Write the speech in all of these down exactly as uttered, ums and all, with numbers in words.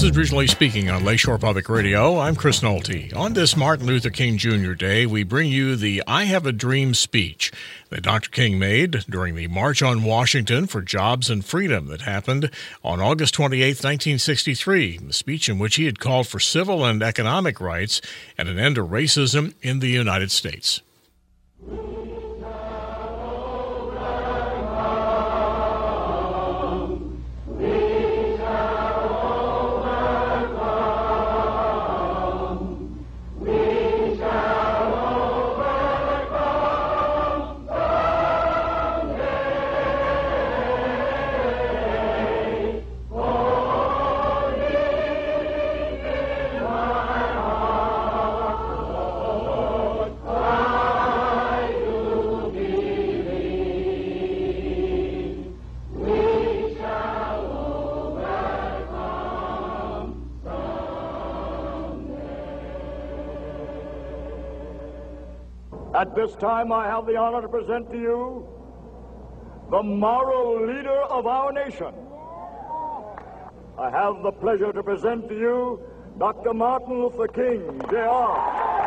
is Originally Speaking on Lakeshore Public Radio. I'm Chris Nolte. On this Martin Luther King Junior Day, we bring you the I Have a Dream speech that Doctor King made during the March on Washington for Jobs and Freedom that happened on August twenty-eighth, nineteen sixty-three, a speech in which he had called for civil and economic rights and an end to racism in the United States. At this time, I have the honor to present to you the moral leader of our nation. I have the pleasure to present to you Doctor Martin Luther King, J R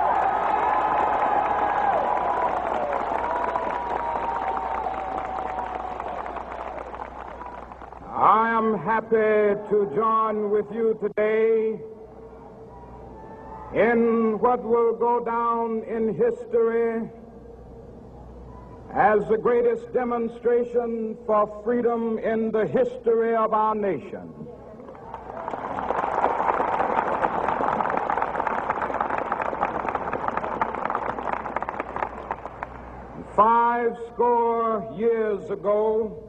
I am happy to join with you today in what will go down in history as the greatest demonstration for freedom in the history of our nation. Five score years ago,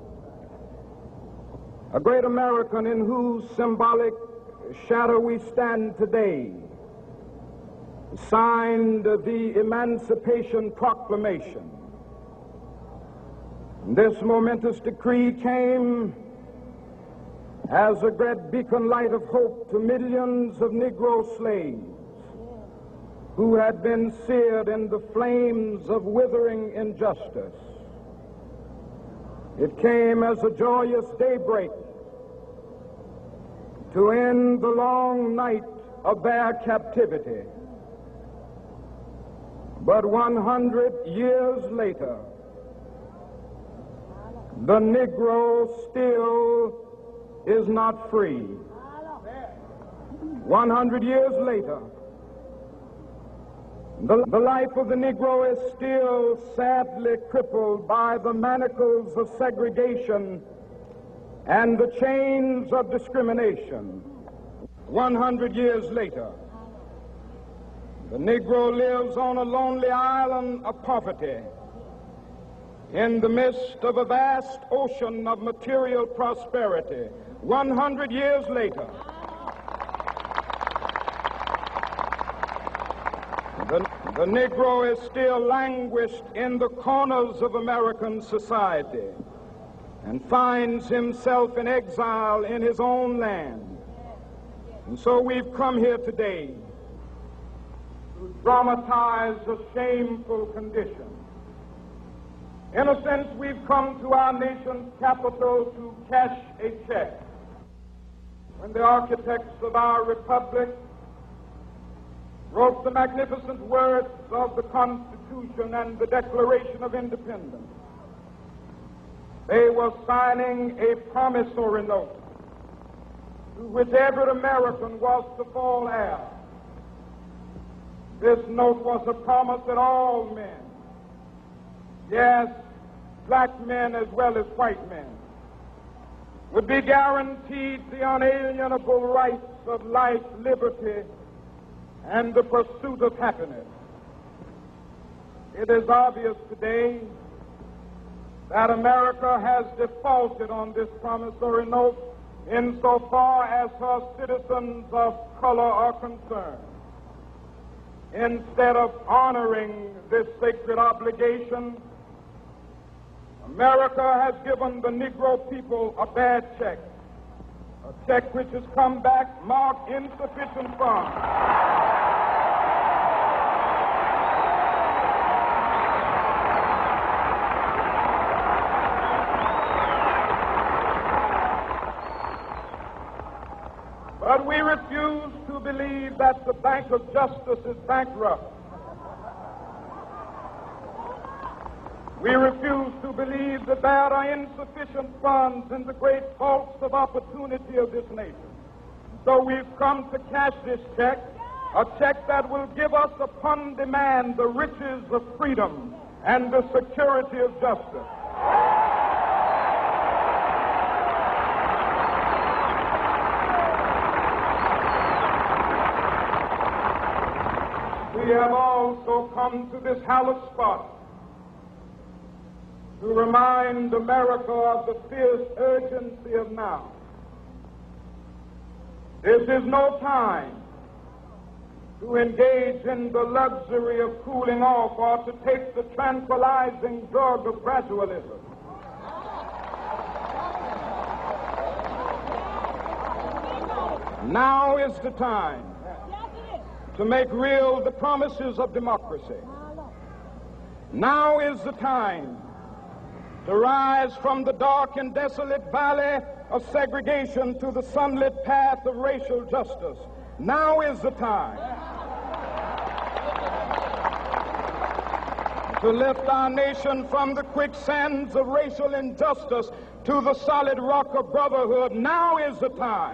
a great American in whose symbolic shadow we stand today signed the Emancipation Proclamation. This momentous decree came as a great beacon light of hope to millions of Negro slaves who had been seared in the flames of withering injustice. It came as a joyous daybreak to end the long night of their captivity. But one hundred years later, the Negro still is not free. One hundred years later, the, the life of the Negro is still sadly crippled by the manacles of segregation and the chains of discrimination. One hundred years later, the Negro lives on a lonely island of poverty in the midst of a vast ocean of material prosperity. One hundred years later, the, the Negro is still languished in the corners of American society and finds himself in exile in his own land. And so we've come here today to dramatize a shameful condition. In a sense, we've come to our nation's capital to cash a check. When the architects of our republic wrote the magnificent words of the Constitution and the Declaration of Independence, they were signing a promissory note to which every American was to fall heir. This note was a promise that all men, yes, black men as well as white men, would be guaranteed the unalienable rights of life, liberty, and the pursuit of happiness. It is obvious today that America has defaulted on this promissory note insofar as her citizens of color are concerned. Instead of honoring this sacred obligation, America has given the Negro people a bad check, a check which has come back marked insufficient funds. But refuse to believe that the Bank of Justice is bankrupt. We refuse to believe that there are insufficient funds in the great vaults of opportunity of this nation. So we've come to cash this check, a check that will give us upon demand the riches of freedom and the security of justice. We have also come to this hallowed spot to remind America of the fierce urgency of now. This is no time to engage in the luxury of cooling off or to take the tranquilizing drug of gradualism. Now is the time to make real the promises of democracy. Now is the time to rise from the dark and desolate valley of segregation to the sunlit path of racial justice. Now is the time to lift our nation from the quicksands of racial injustice to the solid rock of brotherhood. Now is the time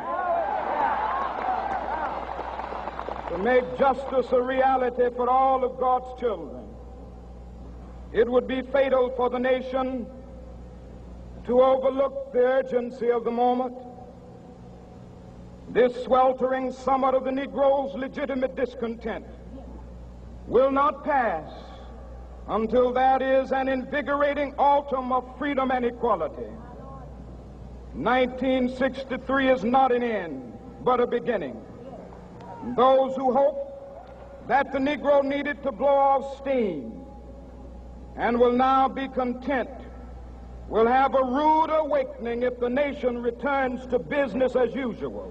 to make justice a reality for all of God's children. It would be fatal for the nation to overlook the urgency of the moment. This sweltering summit of the Negro's legitimate discontent will not pass until there is an invigorating autumn of freedom and equality. nineteen sixty-three is not an end, but a beginning. Those who hope that the Negro needed to blow off steam and will now be content will have a rude awakening if the nation returns to business as usual.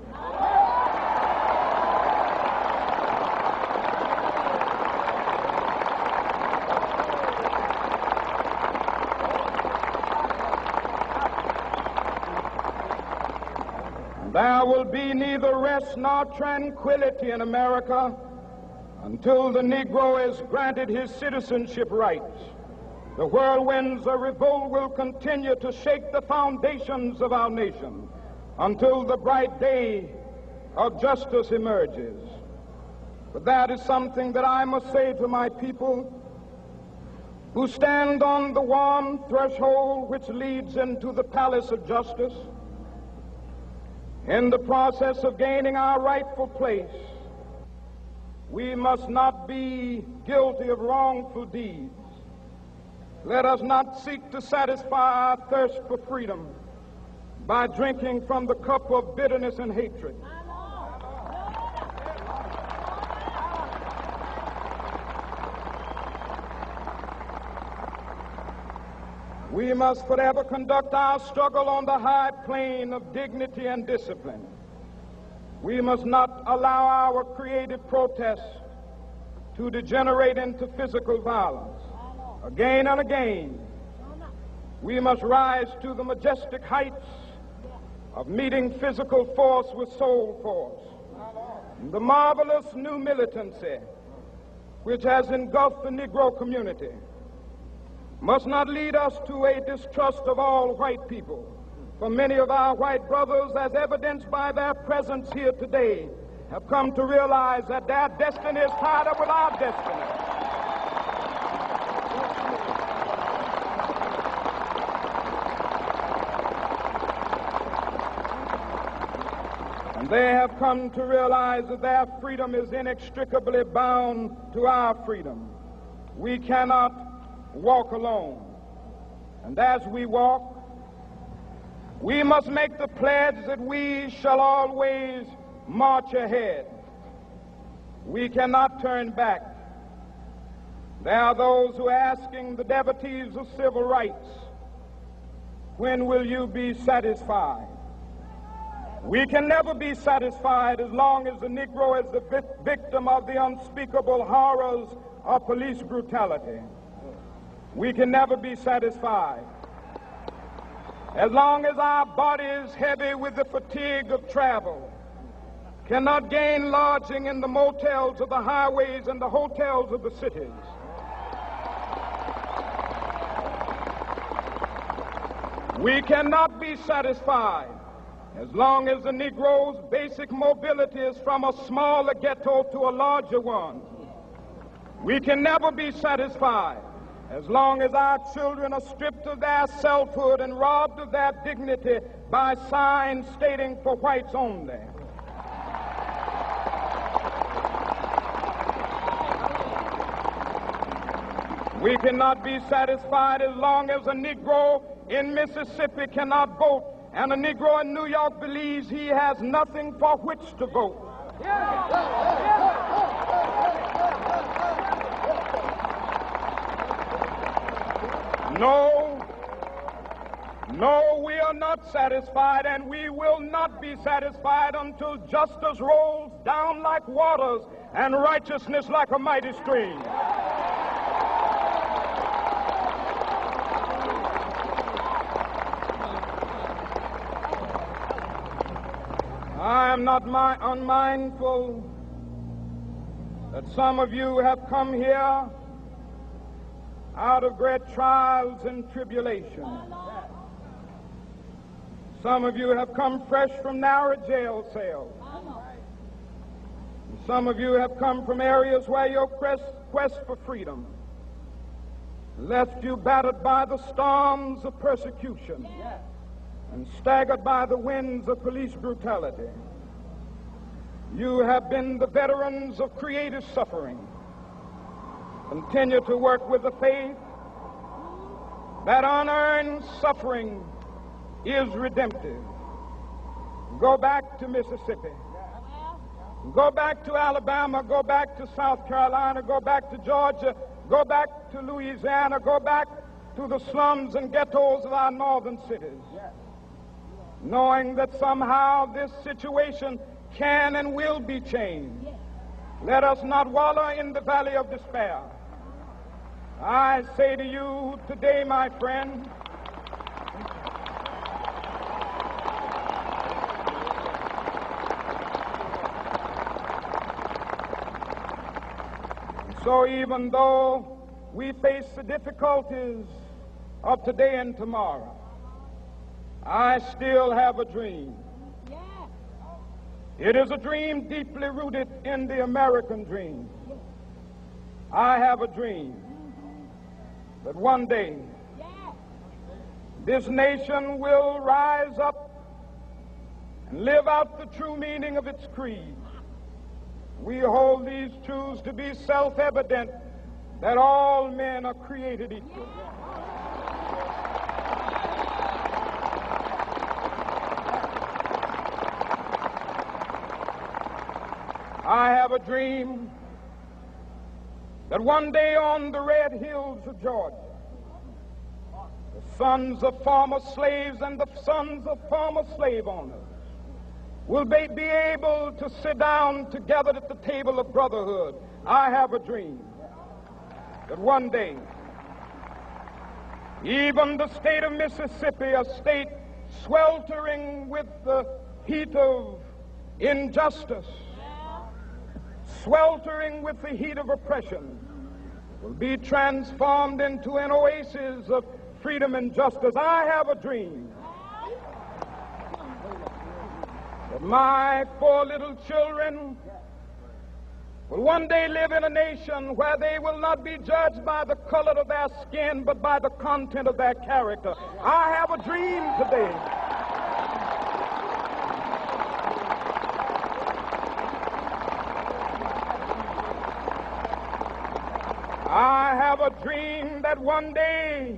There will be neither rest nor tranquility in America until the Negro is granted his citizenship rights. The whirlwinds of revolt will continue to shake the foundations of our nation until the bright day of justice emerges. But that is something that I must say to my people who stand on the warm threshold which leads into the palace of justice. In the process of gaining our rightful place, we must not be guilty of wrongful deeds. Let us not seek to satisfy our thirst for freedom by drinking from the cup of bitterness and hatred. We must forever conduct our struggle on the high plane of dignity and discipline. We must not allow our creative protests to degenerate into physical violence. Again and again, we must rise to the majestic heights of meeting physical force with soul force. The marvelous new militancy which has engulfed the Negro community must not lead us to a distrust of all white people. For many of our white brothers, as evidenced by their presence here today, have come to realize that their destiny is tied up with our destiny. And they have come to realize that their freedom is inextricably bound to our freedom. We cannot walk alone. And as we walk, we must make the pledge that we shall always march ahead. We cannot turn back. There are those who are asking the devotees of civil rights, when will you be satisfied? We can never be satisfied as long as the Negro is the vi- victim of the unspeakable horrors of police brutality. We can never be satisfied as long as our body is heavy with the fatigue of travel. cannot gain lodging in the motels of the highways and the hotels of the cities. We cannot be satisfied as long as the Negro's basic mobility is from a smaller ghetto to a larger one. We can never be satisfied as long as our children are stripped of their selfhood and robbed of their dignity by signs stating for whites only. We cannot be satisfied as long as a Negro in Mississippi cannot vote and a Negro in New York believes he has nothing for which to vote. No, no, we are not satisfied, and we will not be satisfied until justice rolls down like waters and righteousness like a mighty stream. I am not my unmindful that some of you have come here out of great trials and tribulation. Some of you have come fresh from narrow jail cells. Some of you have come from areas where your quest, quest for freedom left you battered by the storms of persecution and staggered by the winds of police brutality. You have been the veterans of creative suffering. Continue to work with the faith that unearned suffering is redemptive. Go back to Mississippi. Go back to Alabama. Go back to South Carolina. Go back to Georgia. Go back to Louisiana. Go back to the slums and ghettos of our northern cities. Knowing that somehow this situation can and will be changed. Let us not wallow in the valley of despair. I say to you today, my friend, so even though we face the difficulties of today and tomorrow, I still have a dream. It is a dream deeply rooted in the American dream. I have a dream that one day this nation will rise up and live out the true meaning of its creed. We hold these truths to be self-evident, that all men are created equal. I have a dream that one day on the red hills of Georgia, the sons of former slaves and the sons of former slave owners will be, be able to sit down together at the table of brotherhood. I have a dream that one day, even the state of Mississippi, a state sweltering with the heat of injustice, sweltering with the heat of oppression, will be transformed into an oasis of freedom and justice. I have a dream that my four little children will one day live in a nation where they will not be judged by the color of their skin, but by the content of their character. I have a dream today. I have a dream that one day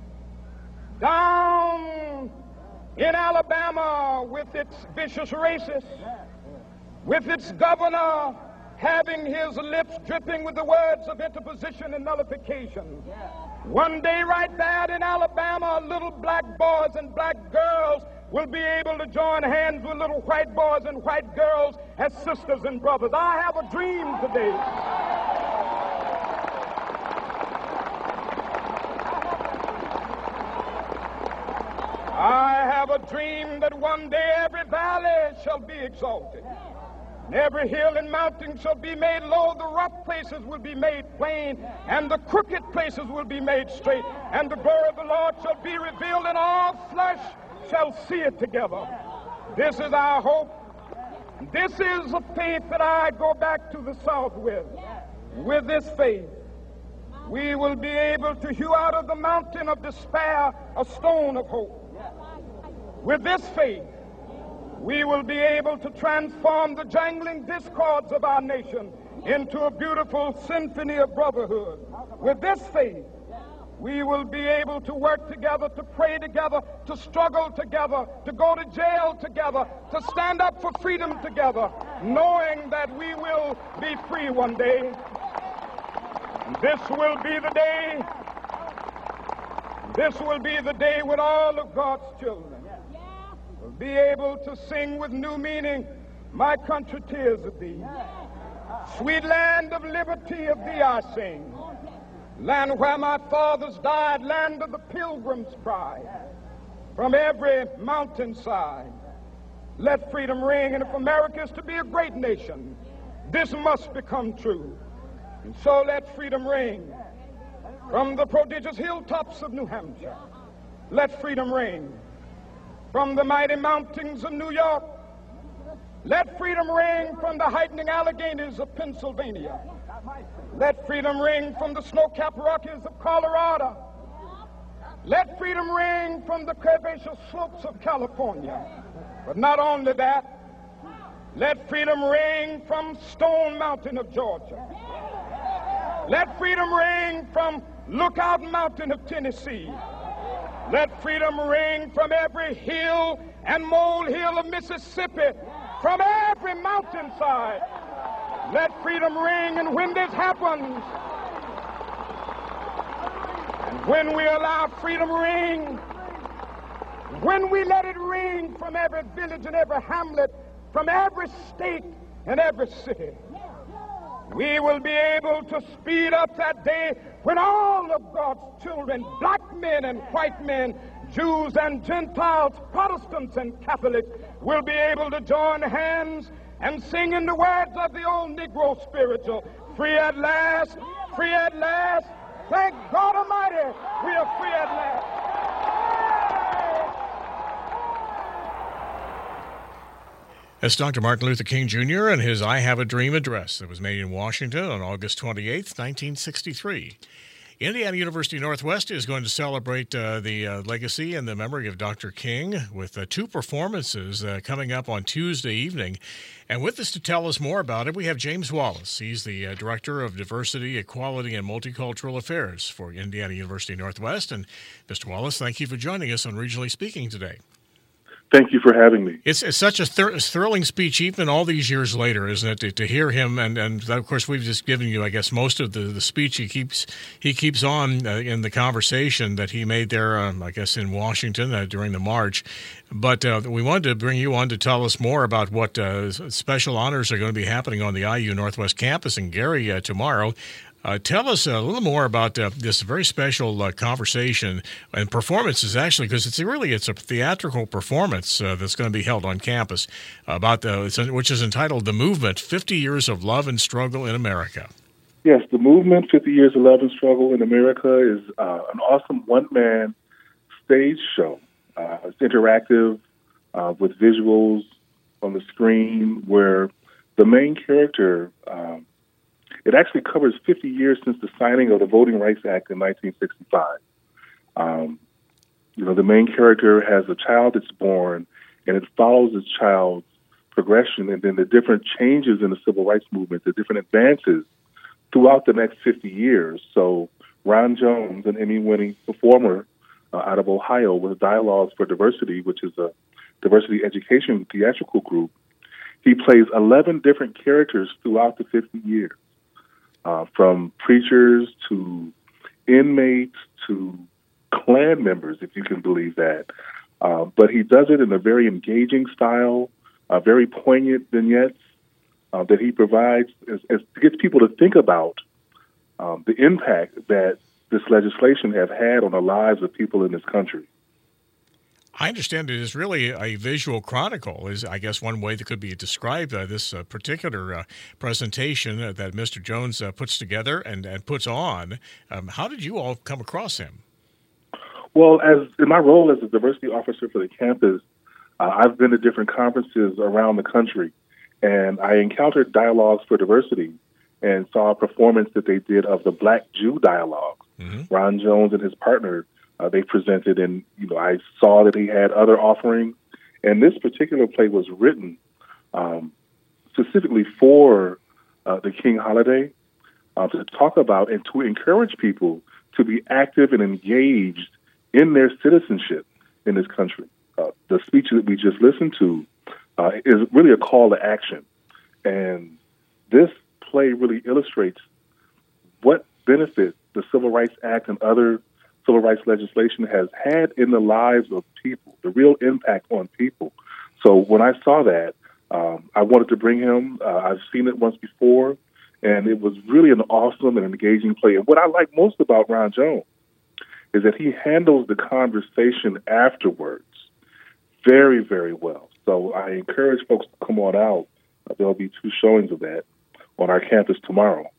down in Alabama, with its vicious racists, with its governor having his lips dripping with the words of interposition and nullification, one day right there in Alabama, little black boys and black girls will be able to join hands with little white boys and white girls as sisters and brothers. I have a dream today. I have a dream that one day every valley shall be exalted. And every hill and mountain shall be made low, the rough places will be made plain, and the crooked places will be made straight, and the glory of the Lord shall be revealed, and all flesh shall see it together. This is our hope. This is a faith that I go back to the South with. With this faith, we will be able to hew out of the mountain of despair a stone of hope. With this faith, we will be able to transform the jangling discords of our nation into a beautiful symphony of brotherhood. With this faith, we will be able to work together, to pray together, to struggle together, to go to jail together, to stand up for freedom together, knowing that we will be free one day. And this will be the day, this will be the day when all of God's children will be able to sing with new meaning, my country, tears of thee. Sweet land of liberty, of thee I sing. Land where my fathers died, land of the pilgrim's pride. From every mountainside, let freedom ring. And if America is to be a great nation, this must become true. And so let freedom ring. From the prodigious hilltops of New Hampshire, let freedom ring. From the mighty mountains of New York, let freedom ring. From the heightening Alleghanies of Pennsylvania, let freedom ring. From the snow-capped Rockies of Colorado, let freedom ring. From the curvaceous slopes of California. But not only that, let freedom ring from Stone Mountain of Georgia. Let freedom ring from Lookout Mountain of Tennessee. Let freedom ring from every hill and molehill of Mississippi, from every mountainside. Let freedom ring. And when this happens, and when we allow freedom ring, when we let it ring from every village and every hamlet, from every state and every city, we will be able to speed up that day when all of God's children, black men and white men, Jews and Gentiles, Protestants and Catholics, will be able to join hands and sing in the words of the old Negro spiritual, free at last, free at last. Thank God Almighty, we are free at last. That's Doctor Martin Luther King Junior and his I Have a Dream address that was made in Washington on August twenty-eighth, nineteen sixty-three. Indiana University Northwest is going to celebrate uh, the uh, legacy and the memory of Doctor King with uh, two performances uh, coming up on Tuesday evening. And with us to tell us more about it, we have James Wallace. He's the uh, Director of Diversity, Equality, and Multicultural Affairs for Indiana University Northwest. And Mister Wallace, thank you for joining us on Regionally Speaking today. Thank you for having me. It's, it's such a thir- thrilling speech, even all these years later, isn't it? To, to hear him, and, and of course, we've just given you, I guess, most of the, the speech he keeps he keeps on uh, in the conversation that he made there, um, I guess, in Washington uh, during the march. But uh, we wanted to bring you on to tell us more about what uh, special honors are going to be happening on the I U Northwest campus in Gary uh, tomorrow. Uh, tell us a little more about uh, this very special uh, conversation and performances, actually, because it's really it's a theatrical performance uh, that's going to be held on campus about the it's, which is entitled "The Movement: fifty Years of Love and Struggle in America." Yes, the Movement: fifty Years of Love and Struggle in America is uh, an awesome one-man stage show. Uh, it's interactive uh, with visuals on the screen, where the main character. Um, It actually covers fifty years since the signing of the Voting Rights Act in nineteen sixty-five. Um, you know, the main character has a child that's born, and it follows this child's progression and then the different changes in the civil rights movement, the different advances throughout the next fifty years. So Ron Jones, an Emmy-winning performer uh, out of Ohio with Dialogues for Diversity, which is a diversity education theatrical group, he plays eleven different characters throughout the fifty years. Uh, from preachers to inmates to Klan members, if you can believe that. Uh, but he does it in a very engaging style, uh, very poignant vignettes uh, that he provides as, as gets people to think about um, the impact that this legislation have had on the lives of people in this country. I understand it is really a visual chronicle, is I guess one way that could be described, uh, this uh, particular uh, presentation uh, that Mister Jones uh, puts together and, and puts on. Um, how did you all come across him? Well, as in my role as a diversity officer for the campus, uh, I've been to different conferences around the country, and I encountered Dialogues for Diversity and saw a performance that they did of the Black Jew Dialogue. Mm-hmm. Ron Jones and his partner, uh, they presented, and you know, I saw that he had other offerings. And this particular play was written um, specifically for uh, the King holiday uh, to talk about and to encourage people to be active and engaged in their citizenship in this country. Uh, the speech that we just listened to uh, is really a call to action. And this play really illustrates what benefit the Civil Rights Act and other civil rights legislation has had in the lives of people, the real impact on people. So when I saw that, um, I wanted to bring him. Uh, I've seen it once before, and it was really an awesome and engaging play. And what I like most about Ron Jones is that he handles the conversation afterwards very, very well. So I encourage folks to come on out. Uh, there'll be two showings of that on our campus tomorrow.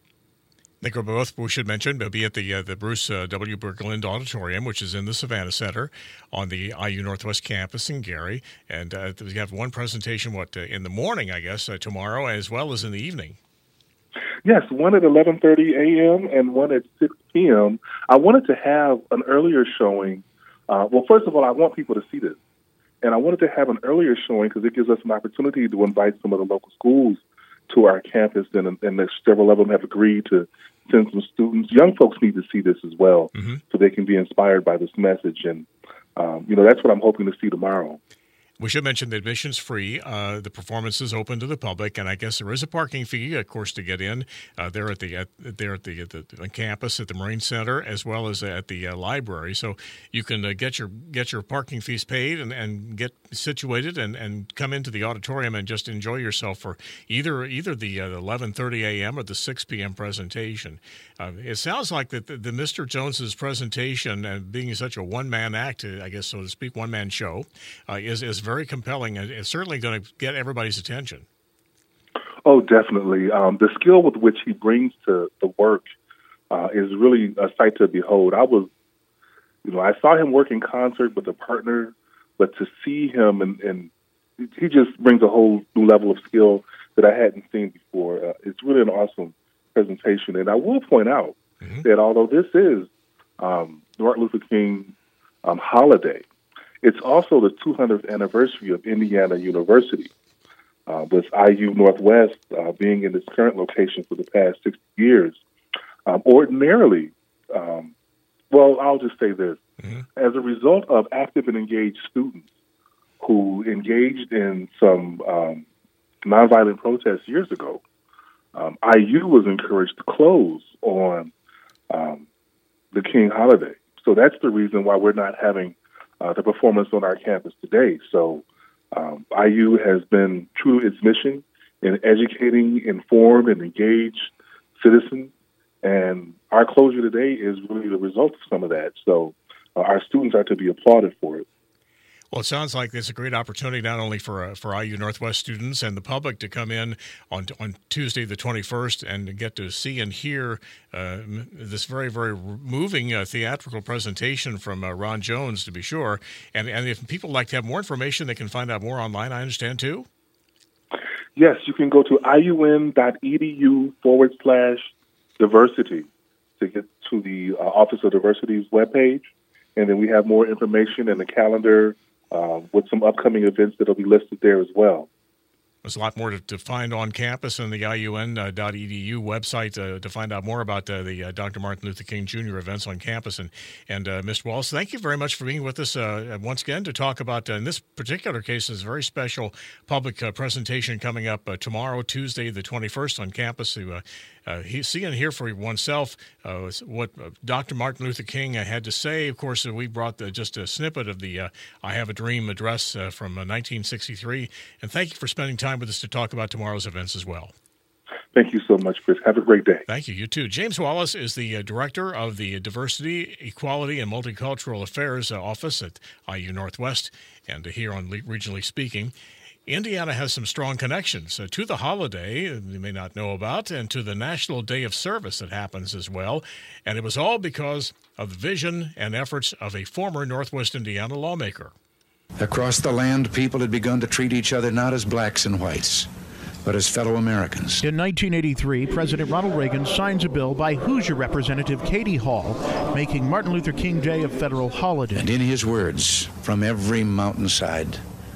I think both we should mention they'll be at the uh, the Bruce uh, W. Berglind Auditorium, which is in the Savannah Center on the I U Northwest campus in Gary. And uh, we have one presentation, what, uh, in the morning, I guess, uh, tomorrow, as well as in the evening. Yes, one at eleven thirty a.m. and one at six p.m. I wanted to have an earlier showing. Uh, well, first of all, I want people to see this. And I wanted to have an earlier showing because it gives us an opportunity to invite some of the local schools to our campus, and, and several of them have agreed to send some students. Young folks need to see this as well, mm-hmm. so they can be inspired by this message. And, um, you know, that's what I'm hoping to see tomorrow. We should mention that admission's free. Uh, the performance is open to the public, and I guess there is a parking fee, of course, to get in. Uh, there at the at, there at the, at the on campus at the Marine Center, as well as at the uh, library. So you can uh, get your get your parking fees paid and, and get situated and, and come into the auditorium and just enjoy yourself for either either the uh, eleven thirty a.m. or the six p.m. presentation. Uh, it sounds like that the, the Mister Jones's presentation, and being such a one man act, I guess so to speak, one man show, uh, is is very compelling, and it's certainly going to get everybody's attention. Oh, definitely. Um, the skill with which he brings to the work uh, is really a sight to behold. I was, you know, I saw him work in concert with a partner, but to see him, and, and he just brings a whole new level of skill that I hadn't seen before. Uh, it's really an awesome presentation. And I will point out mm-hmm. that although this is um, Martin Luther King um, holiday, it's also the two hundredth anniversary of Indiana University, uh, with I U Northwest uh, being in its current location for the past sixty years. Um, ordinarily, um, well, I'll just say this. Mm-hmm. As a result of active and engaged students who engaged in some um, nonviolent protests years ago, um, I U was encouraged to close on um, the King holiday. So that's the reason why we're not having Uh, the performance on our campus today. So um, I U has been true to its mission in educating, inform, and engage citizens. And our closure today is really the result of some of that. So uh, our students are to be applauded for it. Well, it sounds like there's a great opportunity not only for uh, for I U Northwest students and the public to come in on on Tuesday the twenty-first and to get to see and hear uh, this very, very moving uh, theatrical presentation from uh, Ron Jones, to be sure. And, and if people like to have more information, they can find out more online, I understand, too? Yes, you can go to iun.edu forward slash diversity to get to the uh, Office of Diversity's webpage. And then we have more information in the calendar Uh, with some upcoming events that will be listed there as well. There's a lot more to, to find on campus and the I U N dot E D U website uh, to find out more about uh, the uh, Doctor Martin Luther King Junior events on campus. And, and uh, Mister Wallace, thank you very much for being with us uh, once again to talk about, uh, in this particular case, this very special public uh, presentation coming up uh, tomorrow, Tuesday, the twenty-first, on campus to uh, uh, he, see and hear for oneself uh, what uh, Doctor Martin Luther King uh, had to say. Of course, uh, we brought the, just a snippet of the uh, I Have a Dream address uh, from uh, nineteen sixty-three. And thank you for spending time with us to talk about tomorrow's events as well. Thank you so much, Chris. Have a great day. Thank you. You too. James Wallace is the uh, director of the Diversity, Equality, and Multicultural Affairs uh, Office at I U Northwest, and uh, here on Le- Regionally Speaking. Indiana has some strong connections uh, to the holiday you may not know about, and to the National Day of Service that happens as well. And it was all because of the vision and efforts of a former Northwest Indiana lawmaker. Across the land, people had begun to treat each other not as blacks and whites, but as fellow Americans. In nineteen eighty-three, President Ronald Reagan signs a bill by Hoosier Representative Katie Hall, making Martin Luther King Day a federal holiday. And in his words, from every mountainside,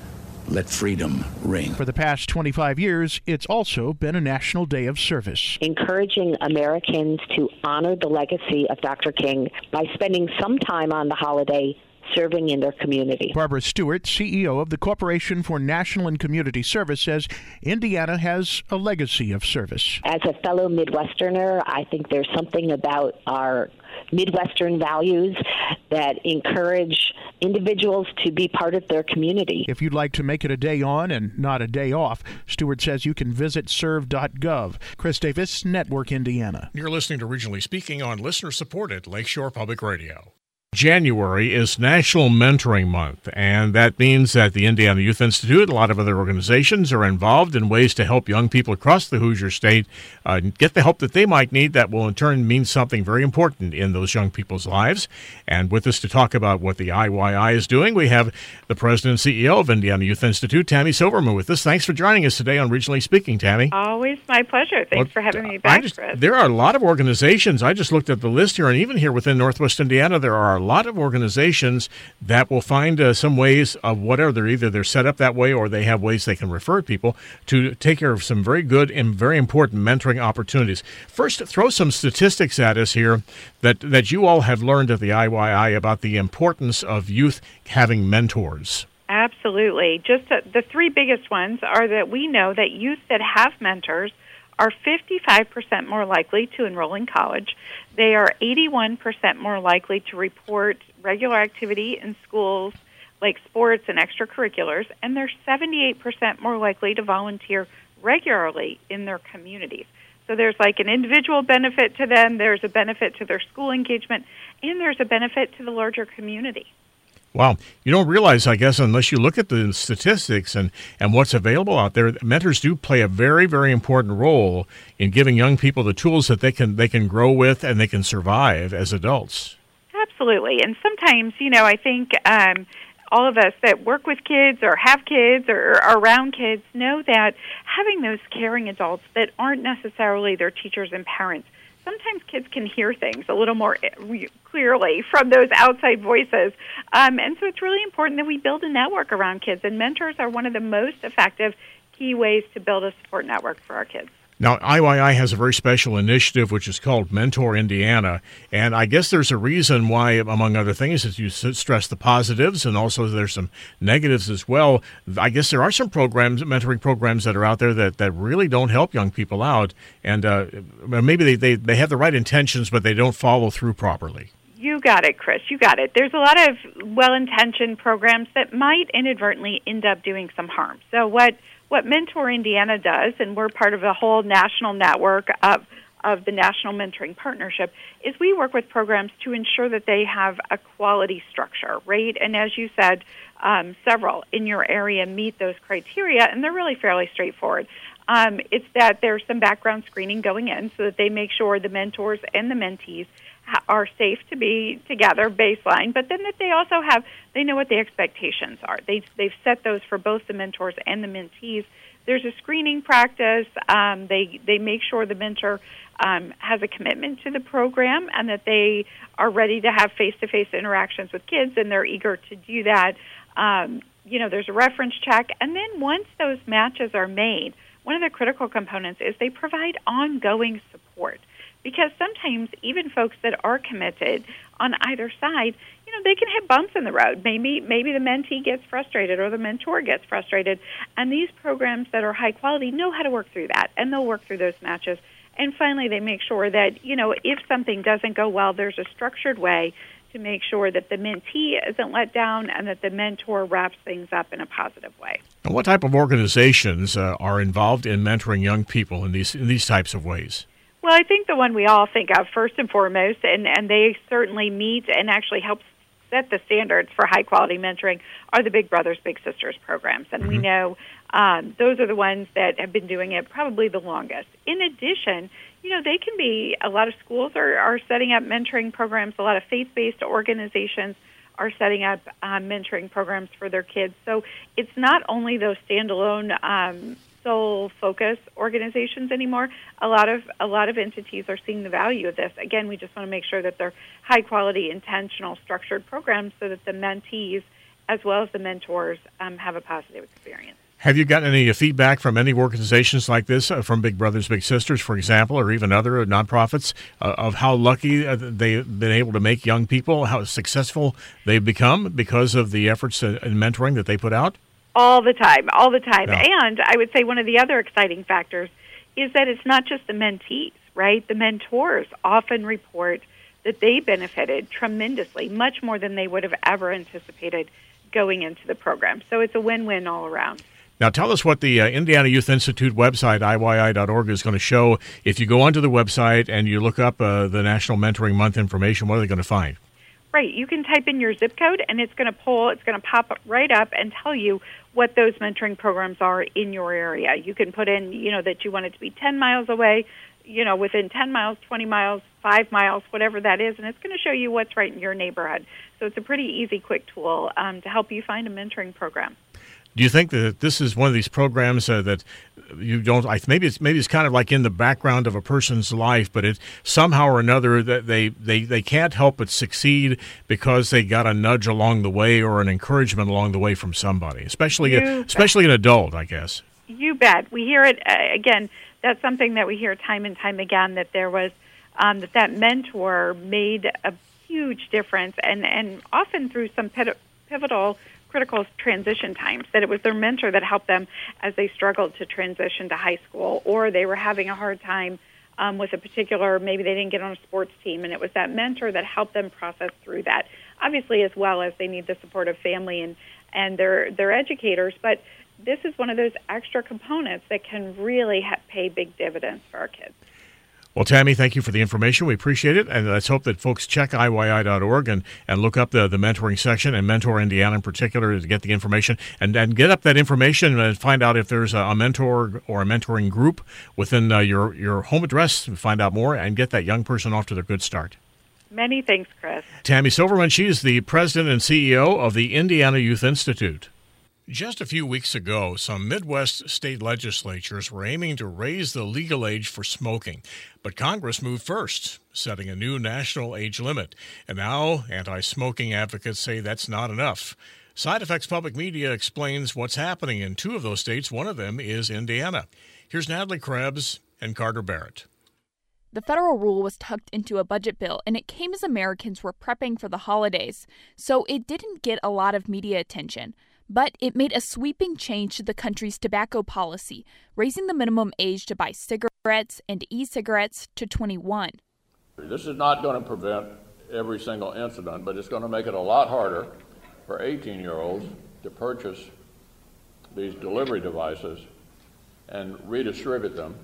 let freedom ring. For the past twenty-five years, it's also been a National Day of Service. Encouraging Americans to honor the legacy of Doctor King by spending some time on the holiday serving in their community. Barbara Stewart, C E O of the Corporation for National and Community Service, says Indiana has a legacy of service. As a fellow Midwesterner, I think there's something about our Midwestern values that encourage individuals to be part of their community. If you'd like to make it a day on and not a day off, Stewart says you can visit serve dot gov. Chris Davis, Network Indiana. You're listening to Regionally Speaking on listener-supported Lakeshore Public Radio. January is National Mentoring Month, and that means that the Indiana Youth Institute, a lot of other organizations, are involved in ways to help young people across the Hoosier State uh, get the help that they might need that will in turn mean something very important in those young people's lives. And with us to talk about what the I Y I is doing, we have the President and C E O of Indiana Youth Institute, Tammy Silverman, with us. Thanks for joining us today on Regionally Speaking, Tammy. Always my pleasure. Thanks well, for having me back, just, Chris. There are a lot of organizations. I just looked at the list here, and even here within Northwest Indiana, there are a lot of organizations that will find uh, some ways of whatever they're either they're set up that way or they have ways they can refer people to take care of some very good and very important mentoring opportunities. First, throw some statistics at us here that, that you all have learned at the I Y I about the importance of youth having mentors. Absolutely. Just uh, the three biggest ones are that we know that youth that have mentors are fifty-five percent more likely to enroll in college. They are eighty-one percent more likely to report regular activity in schools like sports and extracurriculars, and they're seventy-eight percent more likely to volunteer regularly in their communities. So there's like an individual benefit to them, there's a benefit to their school engagement, and there's a benefit to the larger community. Wow. You don't realize, I guess, unless you look at the statistics and, and what's available out there, mentors do play a very, very important role in giving young people the tools that they can they can grow with and they can survive as adults. Absolutely. And sometimes, you know, I think um, all of us that work with kids or have kids or are around kids know that having those caring adults that aren't necessarily their teachers and parents, sometimes kids can hear things a little more clearly from those outside voices. Um, and so it's really important that we build a network around kids, and mentors are one of the most effective key ways to build a support network for our kids. Now, I Y I has a very special initiative which is called Mentor Indiana, and I guess there's a reason why, among other things, is you stress the positives, and also there's some negatives as well. I guess there are some programs, mentoring programs that are out there that, that really don't help young people out, and uh, maybe they, they, they have the right intentions, but they don't follow through properly. You got it, Chris. You got it. There's a lot of well-intentioned programs that might inadvertently end up doing some harm. So what What Mentor Indiana does, and we're part of a whole national network of, of the National Mentoring Partnership, is we work with programs to ensure that they have a quality structure, right? And as you said, um, several in your area meet those criteria, and they're really fairly straightforward. Um, it's that there's some background screening going in so that they make sure the mentors and the mentees are safe to be together, baseline, but then that they also have, they know what the expectations are. They, they've set those for both the mentors and the mentees. There's a screening practice. Um, they, they make sure the mentor um, has a commitment to the program and that they are ready to have face-to-face interactions with kids, and they're eager to do that. Um, you know, there's a reference check, and then once those matches are made, one of the critical components is they provide ongoing support. Because sometimes even folks that are committed on either side, you know, they can hit bumps in the road. Maybe maybe the mentee gets frustrated or the mentor gets frustrated. And these programs that are high quality know how to work through that, and they'll work through those matches. And finally, they make sure that, you know, if something doesn't go well, there's a structured way to make sure that the mentee isn't let down and that the mentor wraps things up in a positive way. And what type of organizations uh, are involved in mentoring young people in these in these types of ways? Well, I think the one we all think of first and foremost, and, and they certainly meet and actually help set the standards for high-quality mentoring, are the Big Brothers Big Sisters programs. And mm-hmm. we know um, those are the ones that have been doing it probably the longest. In addition, you know, they can be, a lot of schools are, are setting up mentoring programs. A lot of faith-based organizations are setting up um, mentoring programs for their kids. So it's not only those standalone um, sole focus organizations anymore. A lot of a lot of entities are seeing the value of this. Again, we just want to make sure that they're high-quality, intentional, structured programs so that the mentees as well as the mentors um, have a positive experience. Have you gotten any feedback from any organizations like this, uh, from Big Brothers Big Sisters, for example, or even other nonprofits, uh, of how lucky uh, they've been able to make young people, how successful they've become because of the efforts uh, in mentoring that they put out? All the time, all the time. Yeah. And I would say one of the other exciting factors is that it's not just the mentees, right? The mentors often report that they benefited tremendously, much more than they would have ever anticipated going into the program. So it's a win-win all around. Now tell us what the uh, Indiana Youth Institute website, I Y I dot org, is going to show. If you go onto the website and you look up uh, the National Mentoring Month information, what are they going to find? Right. You can type in your zip code, and it's going to pull, it's going to pop right up and tell you what those mentoring programs are in your area. You can put in, you know, that you want it to be ten miles away, you know, within ten miles, twenty miles, five miles, whatever that is, and it's going to show you what's right in your neighborhood. So it's a pretty easy, quick tool um, to help you find a mentoring program. Do you think that this is one of these programs uh, that you don't? I, maybe it's maybe it's kind of like in the background of a person's life, but it somehow or another that they, they, they can't help but succeed because they got a nudge along the way or an encouragement along the way from somebody, especially a, especially an adult, I guess. You bet. We hear it uh, again. That's something that we hear time and time again. That there was um, that that mentor made a huge difference, and and often through some pivotal. critical transition times, that it was their mentor that helped them as they struggled to transition to high school, or they were having a hard time um, with a particular, maybe they didn't get on a sports team, and it was that mentor that helped them process through that. Obviously, as well as they need the support of family and, and their, their educators, but this is one of those extra components that can really ha- pay big dividends for our kids. Well, Tammy, thank you for the information. We appreciate it, and let's hope that folks check I Y I dot org and, and look up the, the mentoring section and Mentor Indiana in particular to get the information and, and get up that information and find out if there's a, a mentor or a mentoring group within uh, your, your home address to find out more and get that young person off to their good start. Many thanks, Chris. Tammy Silverman, she's the president and C E O of the Indiana Youth Institute. Just a few weeks ago, some Midwest state legislatures were aiming to raise the legal age for smoking, but Congress moved first, setting a new national age limit. And now anti-smoking advocates say that's not enough. Side Effects Public Media explains what's happening in two of those states. One of them is Indiana. Here's Natalie Krebs and Carter Barrett. The federal rule was tucked into a budget bill, and it came as Americans were prepping for the holidays, so it didn't get a lot of media attention. But it made a sweeping change to the country's tobacco policy, raising the minimum age to buy cigarettes and e-cigarettes to twenty-one. This is not going to prevent every single incident, but it's going to make it a lot harder for eighteen-year-olds to purchase these delivery devices and redistribute them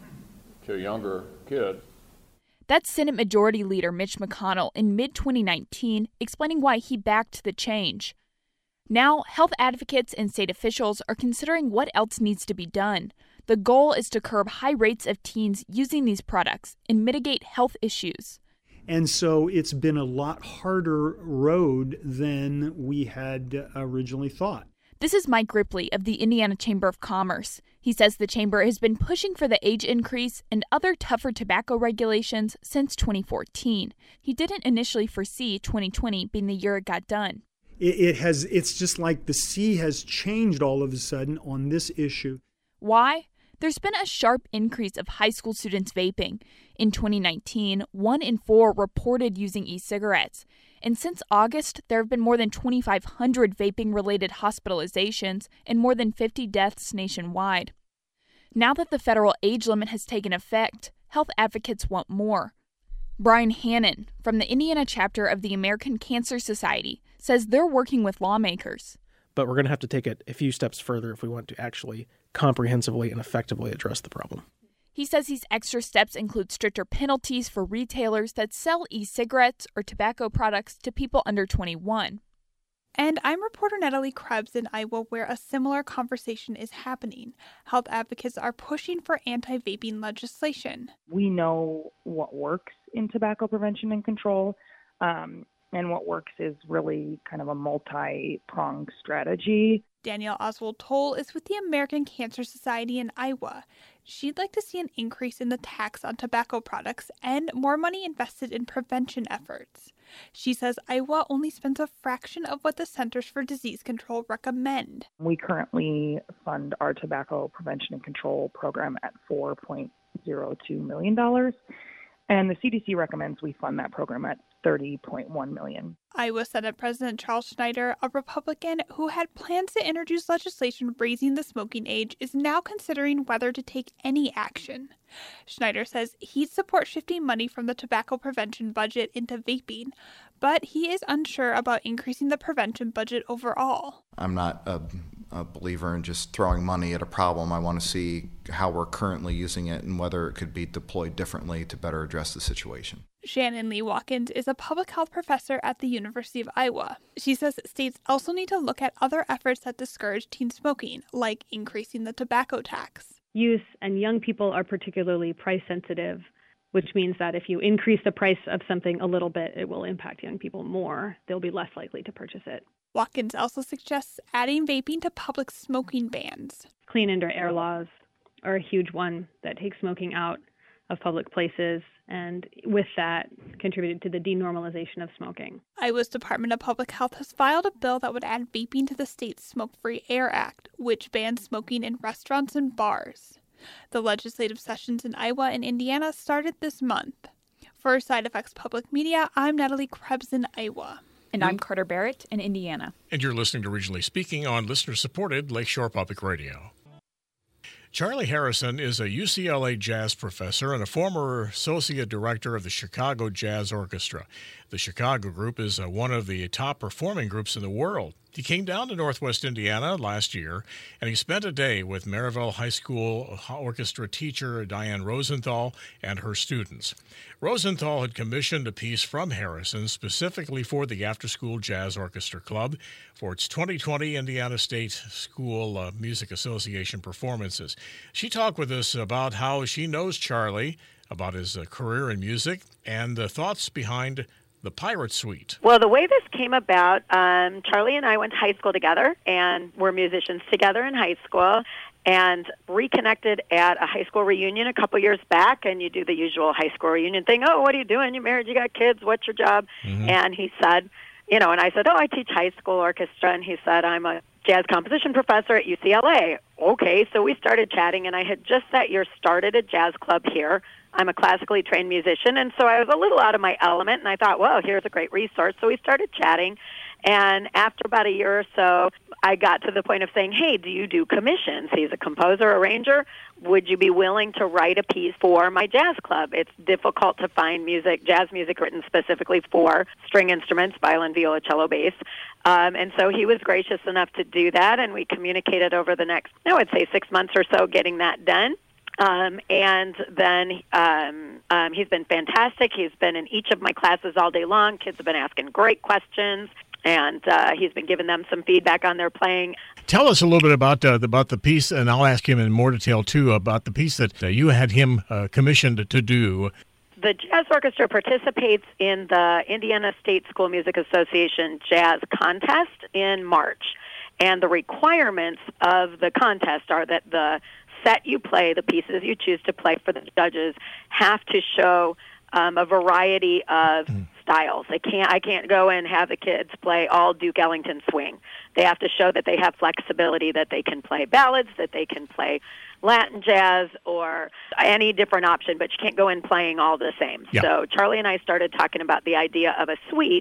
to younger kids. That's Senate Majority Leader Mitch McConnell in mid twenty nineteen explaining why he backed the change. Now, health advocates and state officials are considering what else needs to be done. The goal is to curb high rates of teens using these products and mitigate health issues. And so it's been a lot harder road than we had originally thought. This is Mike Ripley of the Indiana Chamber of Commerce. He says the chamber has been pushing for the age increase and other tougher tobacco regulations since twenty fourteen. He didn't initially foresee twenty twenty being the year it got done. It has, it's just like the sea has changed all of a sudden on this issue. Why? There's been a sharp increase of high school students vaping. In twenty nineteen, one in four reported using e-cigarettes. And since August, there have been more than twenty-five hundred vaping-related hospitalizations and more than fifty deaths nationwide. Now that the federal age limit has taken effect, health advocates want more. Brian Hannon from the Indiana chapter of the American Cancer Society says they're working with lawmakers. But we're going to have to take it a few steps further if we want to actually comprehensively and effectively address the problem. He says these extra steps include stricter penalties for retailers that sell e-cigarettes or tobacco products to people under twenty-one. And I'm reporter Natalie Krebs in Iowa, where a similar conversation is happening. Health advocates are pushing for anti-vaping legislation. We know what works in tobacco prevention and control, um, and what works is really kind of a multi-pronged strategy. Danielle Oswald-Toll is with the American Cancer Society in Iowa. She'd like to see an increase in the tax on tobacco products and more money invested in prevention efforts. She says Iowa only spends a fraction of what the Centers for Disease Control recommend. We currently fund our tobacco prevention and control program at four point zero two million dollars, and the C D C recommends we fund that program at thirty point one million dollars. Iowa Senate President Charles Schneider, a Republican who had plans to introduce legislation raising the smoking age, is now considering whether to take any action. Schneider says he'd support shifting money from the tobacco prevention budget into vaping, but he is unsure about increasing the prevention budget overall. I'm not a, a believer in just throwing money at a problem. I want to see how we're currently using it and whether it could be deployed differently to better address the situation. Shannon Lee Watkins is a public health professor at the University of Iowa. She says states also need to look at other efforts that discourage teen smoking, like increasing the tobacco tax. Youth and young people are particularly price sensitive, which means that if you increase the price of something a little bit, it will impact young people more. They'll be less likely to purchase it. Watkins also suggests adding vaping to public smoking bans. Clean indoor air laws are a huge one that takes smoking out of public places, and with that, contributed to the denormalization of smoking. Iowa's Department of Public Health has filed a bill that would add vaping to the state's Smoke-Free Air Act, which bans smoking in restaurants and bars. The legislative sessions in Iowa and Indiana started this month. For Side Effects Public Media, I'm Natalie Krebs in Iowa. And I'm Carter Barrett in Indiana. And you're listening to Regionally Speaking on listener-supported Lakeshore Public Radio. Charlie Harrison is a U C L A jazz professor and a former associate director of the Chicago Jazz Orchestra. The Chicago group is uh, one of the top performing groups in the world. He came down to Northwest Indiana last year, and he spent a day with Maryville High School orchestra teacher Diane Rosenthal and her students. Rosenthal had commissioned a piece from Harrison specifically for the After School Jazz Orchestra Club for its twenty twenty Indiana State School uh, Music Association performances. She talked with us about how she knows Charlie, about his uh, career in music, and the thoughts behind the Pirate Suite. Well, the way this came about, um, Charlie and I went to high school together and were musicians together in high school and reconnected at a high school reunion a couple years back, and you do the usual high school reunion thing. Oh, what are you doing? You're married, you got kids, what's your job? Mm-hmm. And he said, you know, and I said, oh, I teach high school orchestra, and he said, I'm a jazz composition professor at U C L A. Okay, so we started chatting, and I had just that year started a jazz club here. I'm a classically trained musician, and so I was a little out of my element, and I thought, well, here's a great resource. So we started chatting, and after about a year or so, I got to the point of saying, hey, do you do commissions? He's a composer, arranger. Would you be willing to write a piece for my jazz club? It's difficult to find music, jazz music written specifically for string instruments, violin, viola, cello, bass. Um, and so he was gracious enough to do that, and we communicated over the next, I would say, six months or so getting that done. Um, and then um, um, he's been fantastic. He's been in each of my classes all day long. Kids have been asking great questions, and uh, he's been giving them some feedback on their playing. Tell us a little bit about uh, about the piece, and I'll ask him in more detail, too, about the piece that uh, you had him uh, commissioned to do. The Jazz Orchestra participates in the Indiana State School Music Association Jazz Contest in March. And the requirements of the contest are that the set you play, the pieces you choose to play for the judges, have to show um, a variety of mm. styles. They can't. I can't go and have the kids play all Duke Ellington swing. They have to show that they have flexibility, that they can play ballads, that they can play Latin jazz, or any different option, but you can't go in playing all the same. Yeah. So Charlie and I started talking about the idea of a suite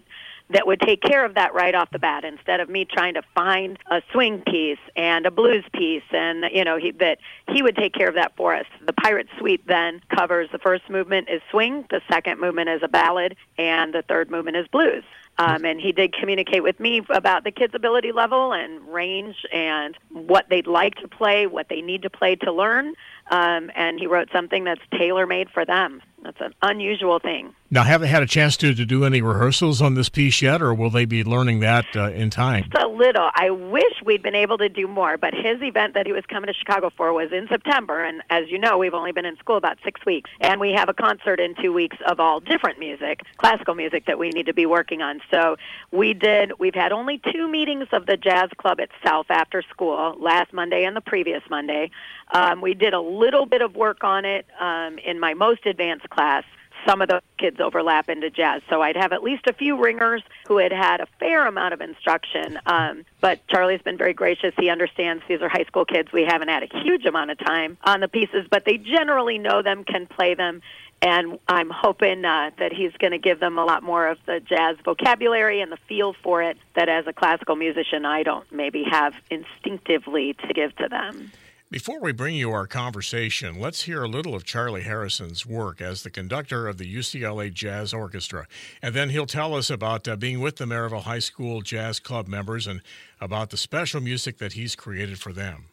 that would take care of that right off the bat instead of me trying to find a swing piece and a blues piece, and you know he, that he would take care of that for us. The Pirate Suite then covers the first movement is swing, the second movement is a ballad, and the third movement is blues. Um, and he did communicate with me about the kids' ability level and range and what they'd like to play, what they need to play to learn. Um, and he wrote something that's tailor-made for them. That's an unusual thing. Now, haven't had a chance to, to do any rehearsals on this piece yet, or will they be learning that uh, in time? Just a little. I wish we'd been able to do more, but his event that he was coming to Chicago for was in September, and as you know, we've only been in school about six weeks, and we have a concert in two weeks of all different music, classical music that we need to be working on. So we did, we've had only two meetings of the jazz club itself after school, last Monday and the previous Monday. Um, we did a little bit of work on it um, in my most advanced class. Some of the kids overlap into jazz, so I'd have at least a few ringers who had had a fair amount of instruction. Um, but Charlie's been very gracious. He understands these are high school kids. We haven't had a huge amount of time on the pieces, but they generally know them, can play them, and I'm hoping uh, that he's going to give them a lot more of the jazz vocabulary and the feel for it that as a classical musician I don't maybe have instinctively to give to them. Before we bring you our conversation, let's hear a little of Charlie Harrison's work as the conductor of the U C L A Jazz Orchestra. And then he'll tell us about uh, being with the Maryville High School Jazz Club members and about the special music that he's created for them.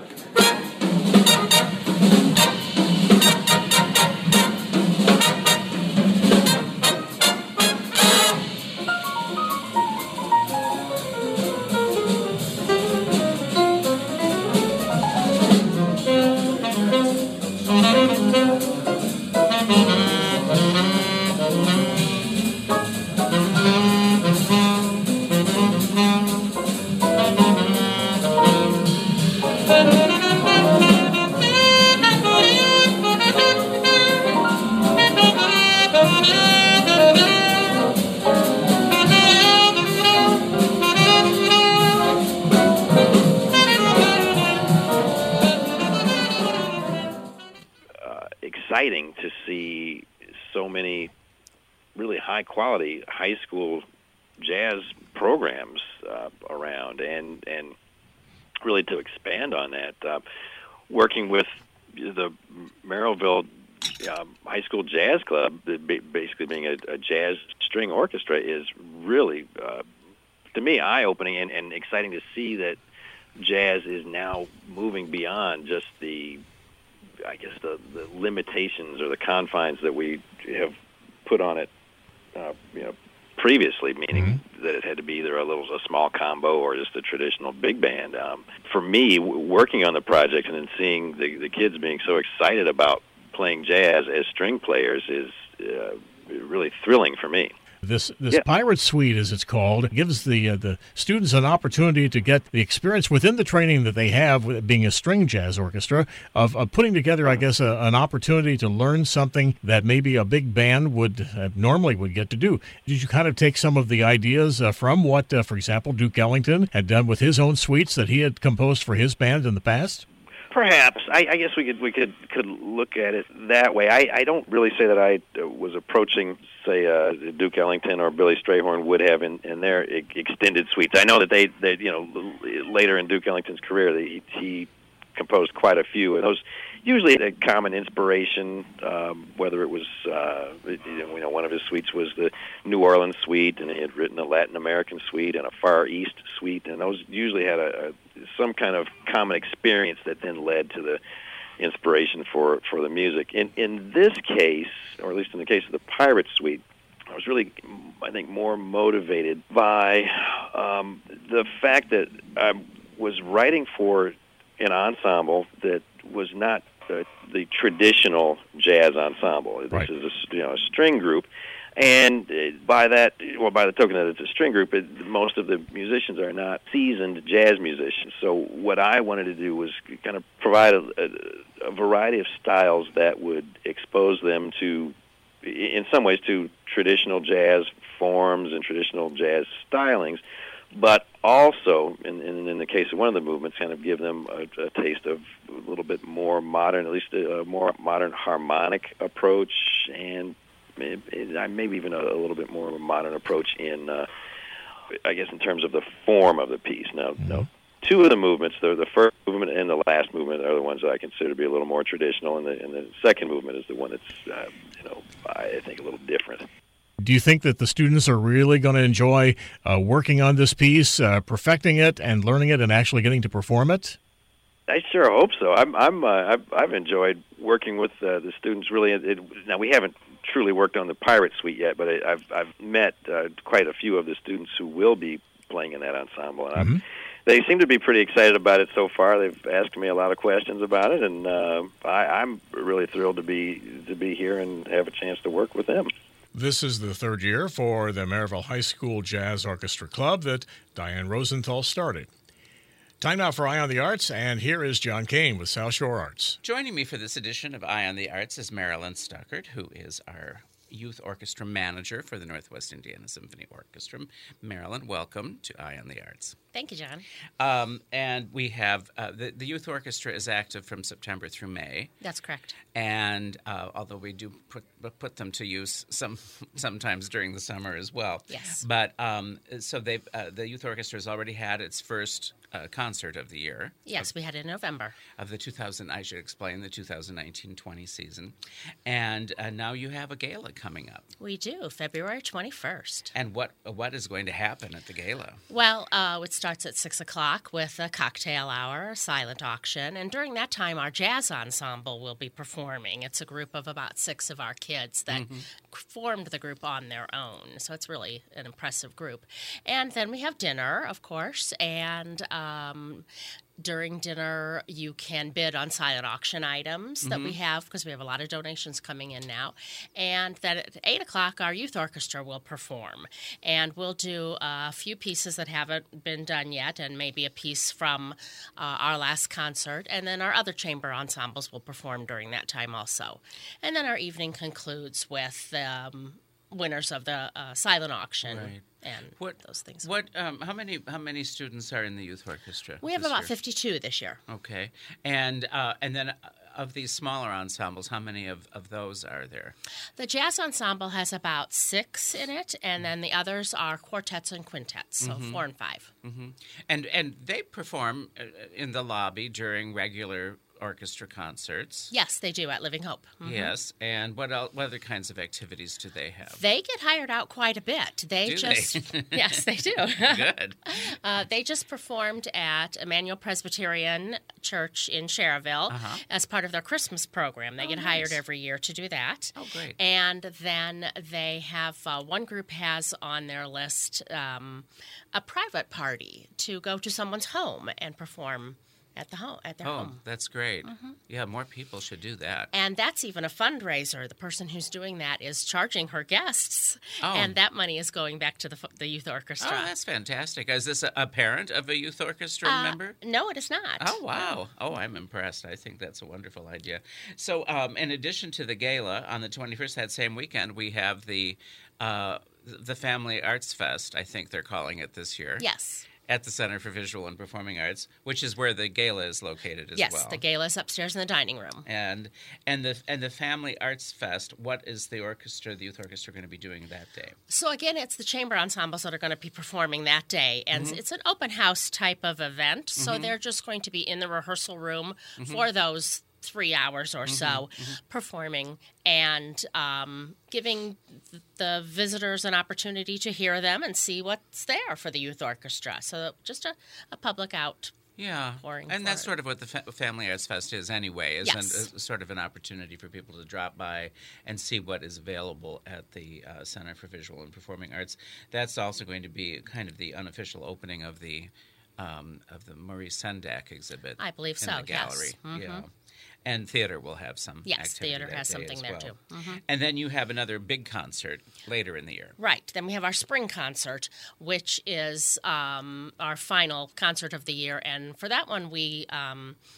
Exciting to see so many really high-quality high school jazz programs uh, around, and and really to expand on that, uh, working with the Maryville uh, High School Jazz Club, basically being a, a jazz string orchestra, is really, uh, to me, eye-opening and, and exciting to see that jazz is now moving beyond just the I guess the, the limitations or the confines that we have put on it, uh, you know, previously, meaning mm-hmm. that it had to be either a little a small combo or just a traditional big band. Um, for me, w- working on the project and then seeing the, the kids being so excited about playing jazz as string players is uh, really thrilling for me. This this yeah. Pirate Suite, as it's called, gives the uh, the students an opportunity to get the experience within the training that they have with it being a string jazz orchestra of, of putting together, I guess, a, an opportunity to learn something that maybe a big band would uh, normally would get to do. Did you kind of take some of the ideas uh, from what, uh, for example, Duke Ellington had done with his own suites that he had composed for his band in the past? Perhaps. I, I guess we could we could could look at it that way. I, I don't really say that I was approaching, say, uh, Duke Ellington or Billy Strayhorn would have in, in their extended suites. I know that they, they you know, later in Duke Ellington's career, they, he composed quite a few, and those usually a common inspiration. Um, whether it was, uh, you know, one of his suites was the New Orleans suite, and he had written a Latin American suite and a Far East suite, and those usually had a, a some kind of common experience that then led to the inspiration for, for the music. In in this case, or at least in the case of the Pirate Suite, I was really, I think, more motivated by um, the fact that I was writing for an ensemble that was not uh, the traditional jazz ensemble. This right. is a, you know, a string group. And by that, well, by the token that it's a string group, it, most of the musicians are not seasoned jazz musicians. So what I wanted to do was kind of provide a, a, a variety of styles that would expose them to, in some ways, to traditional jazz forms and traditional jazz stylings, but also, in, in, in the case of one of the movements, kind of give them a, a taste of a little bit more modern, at least a more modern harmonic approach, and maybe even a, a little bit more of a modern approach in, uh, I guess, in terms of the form of the piece. Now, mm-hmm. no, two of the movements, the, the first movement and the last movement, are the ones that I consider to be a little more traditional, and the, and the second movement is the one that's, uh, you know, I think a little different. Do you think that the students are really going to enjoy uh, working on this piece, uh, perfecting it, and learning it, and actually getting to perform it? I sure hope so. I'm, I'm, uh, I've, I've enjoyed working with uh, the students. Really, it, it, now we haven't truly worked on the Pirate Suite yet, but I, I've, I've met uh, quite a few of the students who will be playing in that ensemble, and mm-hmm. they seem to be pretty excited about it so far. They've asked me a lot of questions about it, and uh, I, I'm really thrilled to be to be here and have a chance to work with them. This is the third year for the Maryville High School Jazz Orchestra Club that Diane Rosenthal started. Time now for Eye on the Arts, and here is John Kane with South Shore Arts. Joining me for this edition of Eye on the Arts is Marilyn Stuckert, who is our youth orchestra manager for the Northwest Indiana Symphony Orchestra. Marilyn, welcome to Eye on the Arts. Thank you, John. Um, and we have, uh, the, the youth orchestra is active from September through May. That's correct. And uh, although we do put put them to use some sometimes during the summer as well. Yes. But um, so they uh, the youth orchestra has already had its first uh, concert of the year. Yes, of, we had it in November. Of the two thousand, I should explain, the twenty nineteen twenty season. And uh, now you have a gala coming up. We do, February twenty-first. And what what is going to happen at the gala? Well, uh, it starts at six o'clock with a cocktail hour, a silent auction, and during that time our jazz ensemble will be performing. It's a group of about six of our kids that mm-hmm. formed the group on their own, so it's really an impressive group. And then we have dinner, of course, and um, during dinner, you can bid on silent auction items mm-hmm. that we have, because we have a lot of donations coming in now. And then at eight o'clock, our youth orchestra will perform. And we'll do a few pieces that haven't been done yet, and maybe a piece from uh, our last concert. And then our other chamber ensembles will perform during that time also. And then our evening concludes with the um, winners of the uh, silent auction. Right. And what, those things. What? Um, how many? How many students are in the youth orchestra? We have this about year? fifty-two this year. Okay, and uh, and then of these smaller ensembles, how many of, of those are there? The jazz ensemble has about six in it, and then the others are quartets and quintets, so mm-hmm. four and five. Mm-hmm. And and they perform in the lobby during regular orchestra concerts. Yes, they do at Living Hope. Mm-hmm. Yes, and what else, what other kinds of activities do they have? They get hired out quite a bit. They do just they? Yes, they do. Good. Uh, they just performed at Emmanuel Presbyterian Church in Cherville uh-huh. as part of their Christmas program. They oh, get nice. hired every year to do that. Oh, great. And then they have uh, one group has on their list um, a private party to go to someone's home and perform at the home at their oh, home. That's great. Mm-hmm. Yeah, more people should do that. And that's even a fundraiser. The person who's doing that is charging her guests, oh. and that money is going back to the the youth orchestra. Oh, that's fantastic. Is this a, a parent of a youth orchestra uh, member? No, it is not. Oh, wow. Oh, I'm impressed. I think that's a wonderful idea. So, um, in addition to the gala on the twenty-first, that same weekend, we have the uh, the Family Arts Fest, I think they're calling it this year. Yes. At the Center for Visual and Performing Arts, which is where the gala is located as yes, well. Yes, the gala is upstairs in the dining room. And and the and the Family Arts Fest, what is the orchestra, the youth orchestra, going to be doing that day? So again, it's the chamber ensembles that are going to be performing that day, and mm-hmm. it's an open house type of event. So mm-hmm. they're just going to be in the rehearsal room mm-hmm. for those three hours or mm-hmm. so mm-hmm. performing and um, giving the visitors an opportunity to hear them and see what's there for the youth orchestra. So just a, a public out. Yeah, and that's it. sort of what the Fa- Family Arts Fest is anyway, is yes. an, a, sort of an opportunity for people to drop by and see what is available at the uh, Center for Visual and Performing Arts. That's also going to be kind of the unofficial opening of the um, of the Maurice Sendak exhibit. I believe in so, the gallery. yes. Mm-hmm. Yeah. And theater will have some yes, activity theater that has day something as there well. too. Mm-hmm. And then you have another big concert later in the year. Right. Then we have our spring concert, which is um, our final concert of the year. And for that one, we um,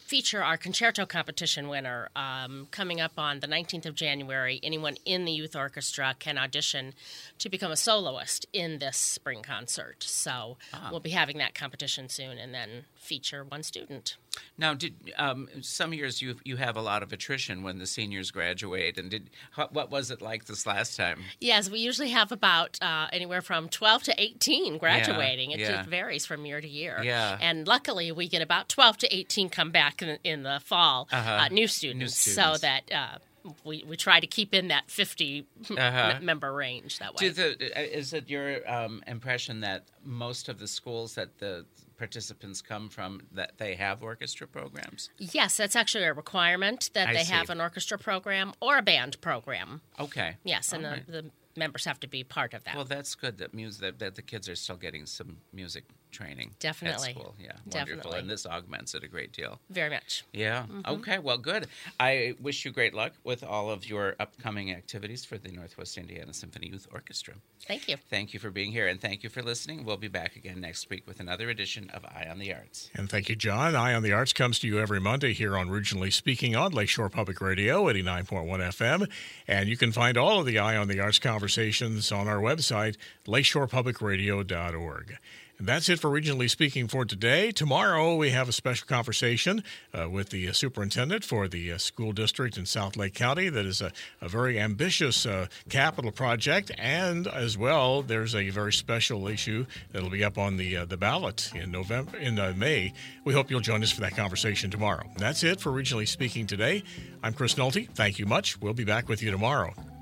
feature our concerto competition winner. Um, coming up on the nineteenth of January, anyone in the youth orchestra can audition to become a soloist in this spring concert. So Ah. we'll be having that competition soon, and then feature one student. Now, did um, some years you you have a lot of attrition when the seniors graduate, and did what, what was it like this last time? Yes, we usually have about uh, anywhere from twelve to eighteen graduating. Yeah, it yeah. just varies from year to year. Yeah. And luckily, we get about twelve to eighteen come back in, in the fall, Uh-huh. uh, new, students, New students. so that uh, we, we try to keep in that fifty Uh-huh. m- member range that way. Do the, is it your um, impression that most of the schools that the participants come from, that they have orchestra programs? Yes, that's actually a requirement that I they see. have an orchestra program or a band program. Okay. Yes, and All the, right. the members have to be part of that. Well, that's good that music that, that the kids are still getting some music training. Definitely. At school. Yeah, wonderful. Definitely. And this augments it a great deal. Very much. Yeah. Mhm. Okay. Well, good. I wish you great luck with all of your upcoming activities for the Northwest Indiana Symphony Youth Orchestra. Thank you. Thank you for being here, and thank you for listening. We'll be back again next week with another edition of Eye on the Arts. And thank you, John. Eye on the Arts comes to you every Monday here on Regionally Speaking on Lakeshore Public Radio, eighty-nine point one F M. And you can find all of the Eye on the Arts conversations on our website, lakeshore public radio dot org. And that's it for Regionally Speaking for today. Tomorrow we have a special conversation uh, with the uh, superintendent for the uh, school district in South Lake County. That is a, a very ambitious uh, capital project, and as well, there's a very special issue that'll be up on the uh, the ballot in November, in uh, May. We hope you'll join us for that conversation tomorrow. That's it for Regionally Speaking today. I'm Chris Nolte. Thank you much. We'll be back with you tomorrow.